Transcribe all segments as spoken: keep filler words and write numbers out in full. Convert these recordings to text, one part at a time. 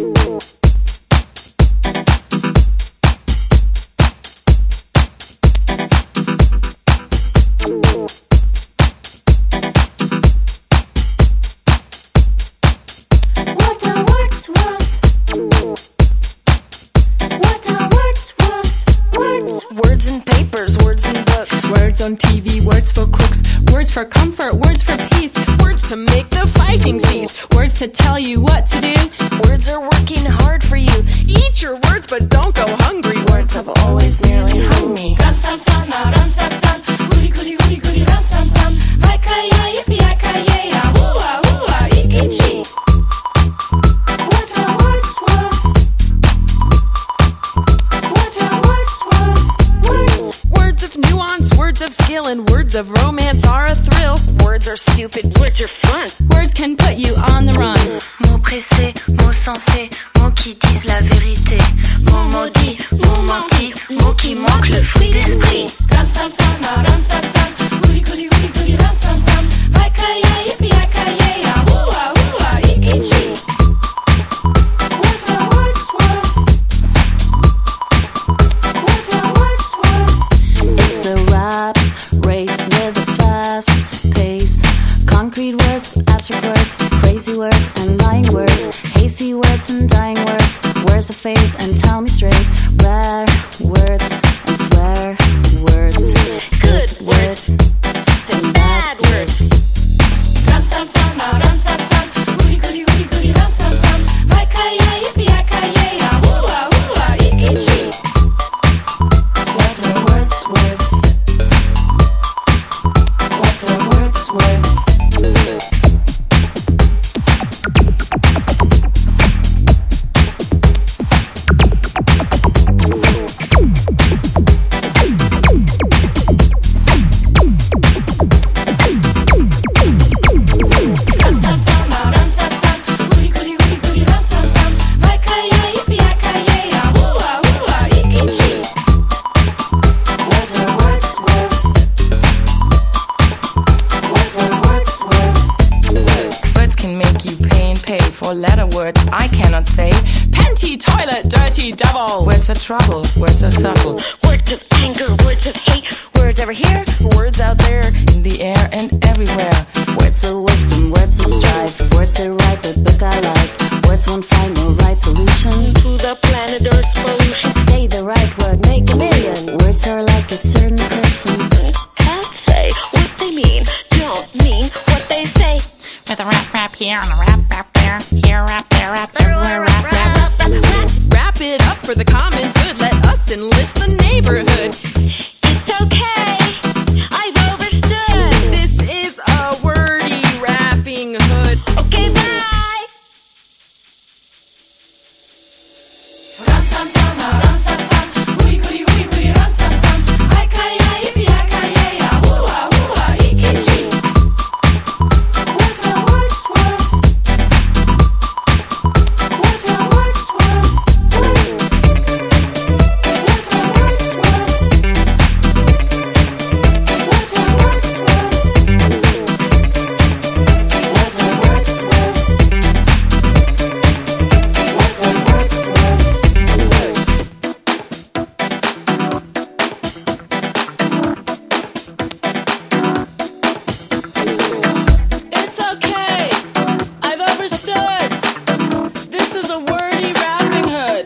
On T V, words for crooks, words for comfort, words for peace, words to make the fighting cease, words to tell you what to do. Words are working hard for you. Eat your words, but don't go hungry. Words have always nearly hung me. Ram sam sam, ram sam sam, goody goody goody goody ram sam sam. Hi-ka-ya, yippee-hi-ka-ya, ya hoo-ah hoo-ah, ikichi. What are words worth? What are words worth? Words. Words of nuance, words of skill, and words of romance are a thrill. Words are stupid, words are fun. Words can put you on the run. Mots pressés, mots sensés, mots qui disent la vérité. Mots maudits, mots mentis, mots qui manquent le fruit d'esprit. Ram sam sam, ram sam sam, goody goody goody goody ram sam sam. Hi-ka-ya, yippee-hi-ka-ya, ya hoo-ah hoo-ah, ikichi. What are words worth? What are words worth? It's a rap race with a fast pace. Concrete words, abstract words, crazy words and lying words, hasty words and dying words, words of faith and tell me straight, rare words and swear words, good words and bad words. Ram sam sam, ram sam sam, goody goody goody goody ram sam sam. Hi-ka-ya, yippee-hi-ka-ya, ya hoo-ah hoo-ah, ikichi. What are words worth? What are words worth? Ram sam sam, ram sam sam, goody goody goody goody ram sam sam. Hi-ka-ya, yippee-hi-ka-ya, ya hoo-ah hoo-ah, ikichi. What are words worth? What are words worth? Words can make you pay and pay for letter words I cannot say. Panty, toilet, dirty devil. Words are trouble, words are subtle. Words of anger, words of hate. Words over here, words out there, in the air and everywhere. Words of wisdom, words of strife, words that write the book I like. Words won't find no right solution To the planet Earth's pollution. Say the right word, make a million. Words are like a certain person. Can't say what they mean, don't mean what they say. With a rap rap here and a rap rap there, here rap there, rap everywhere, rap rap rap. Wrap it up for the common good. Let us enlist the neighborhood. It's okay, I've overstood. This is a wordy rapping hood. Okay, bye. Ram sam sam, ram sam sam, goody goody goody goody ram sam sam. Hi-ka-ya, yippee-hi-ka-ya, ya hoo-ah hoo-ah, ikichi. What are words worth? What are words worth? Words. What are words worth? What are words worth? What are words worth? What are words worth? It's okay, I've overstood. This is a wordy rapping hood.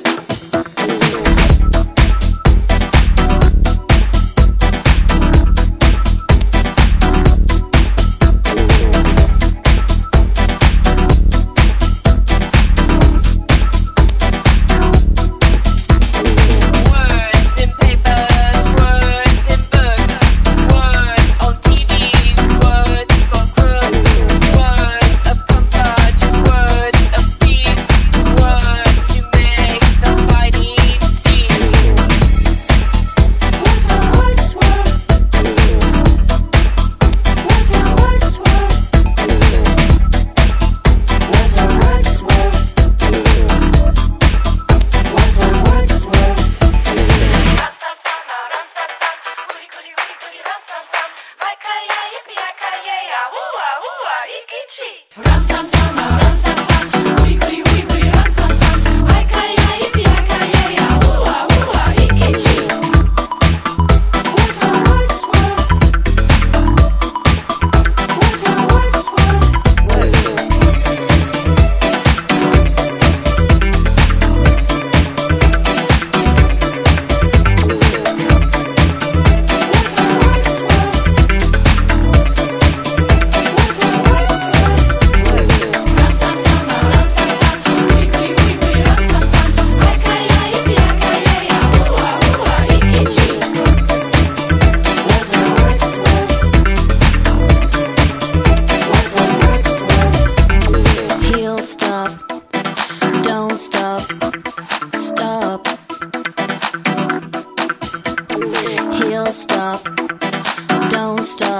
Words in papers, words in books, words on T V, words for crooks, words of comfort, words of peace, words stop, don't stop.